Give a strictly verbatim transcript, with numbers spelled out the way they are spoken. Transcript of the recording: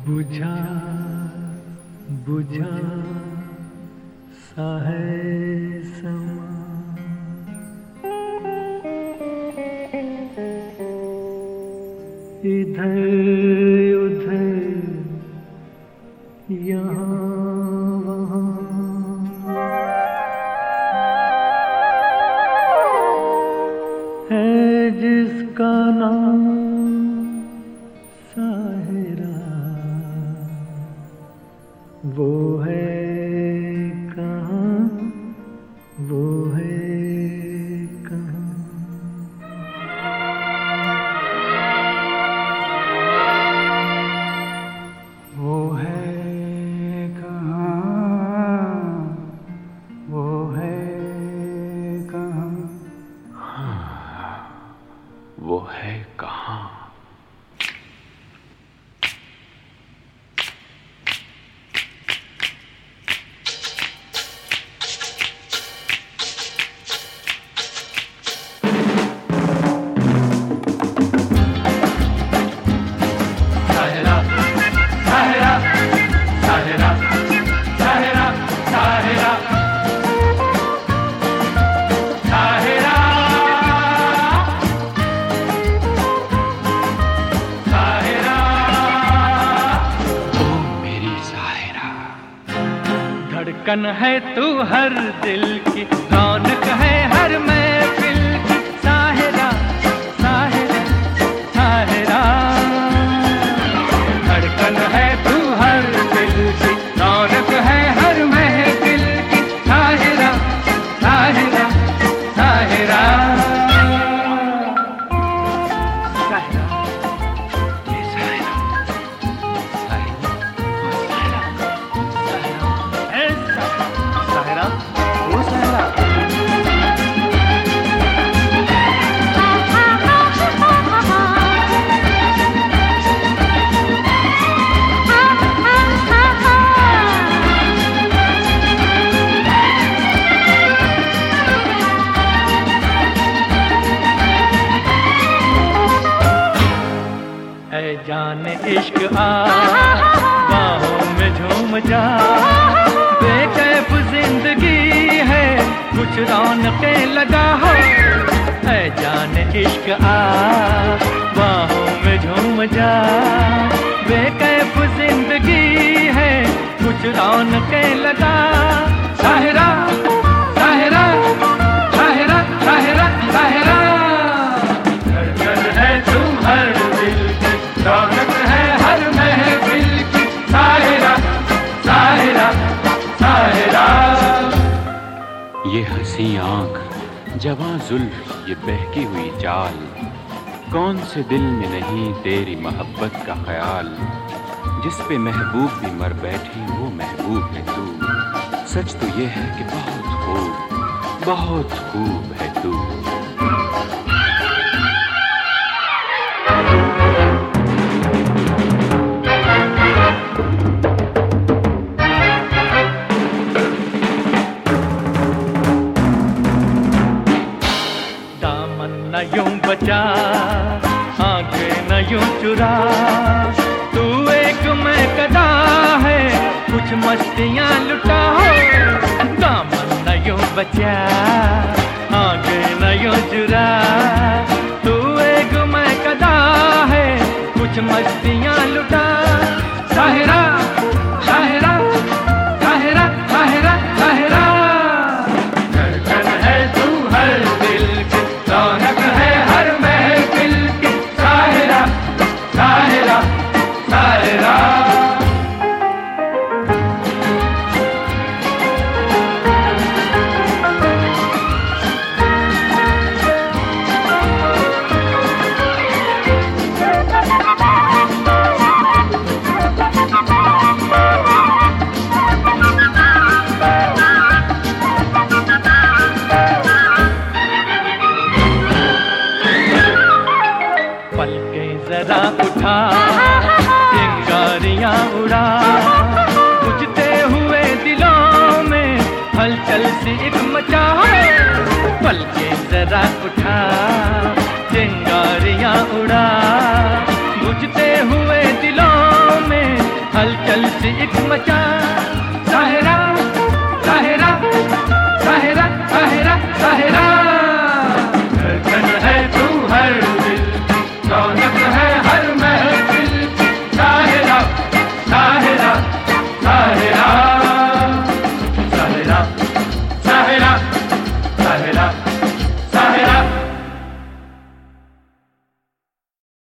बुझा बुझा सा है समा, इधर उधर यहाँ वहाँ, है जिसका नाम साहिरा, वो है कहाँ, वो है कहाँ। वो है कहाँ, वो है कहाँ, हाँ, वो है कहाँ। धड़कन है तू हर दिल की, रौनक है हर महफिल की, साहिरा साहिरा साहिरा। धड़कन है तू हर दिल की, रौनक है हर महफिल की, साहिरा साहिरा साहिरा साहिरा। ये साहिरा साहिरा वो साहिरा। ऐ जाने इश्क आ बाहों में झूम जा, बेकैफ जिंदगी है कुछ रौनकें लगा हो। ऐ जाने इश्क आ बाहों में झूम जा, बेकैफ जिंदगी है कुछ रौनकें लगा। साहिरा साहिरा साहिरा साहिरा साहिरा। धड़कन है तू हर दिल की, रौनक है हर महफिल की, साहिरा साहिरा साहिरा। ये हंसी आंख, जवां जुल्फ, ये बहकी हुई चाल, कौन से दिल में नहीं तेरी मोहब्बत का ख्याल। जिस पे महबूब भी मर बैठी वो महबूब है तू। सच तो ये है कि बहुत खूब, बहुत खूब है तू। न यूं बचा, आंखें न यूं चुरा, तू एक मैं कदा है कुछ मस्तियां लुटा हो। दामन न यूं बचा, आंखें न यूं चुरा, तू एक मैं कदा है कुछ मस्तियां लुटा। साहिरा साहिरा साहिरा साहिरा साहिरा। धड़कन है तू हर दिल की, रौनक है हर महफिल की, साहिरा साहिरा साहिरा। जरा उठा चिंगारियां उड़ा, बुझते हुए दिलों में हलचल सी एक मचा। पल के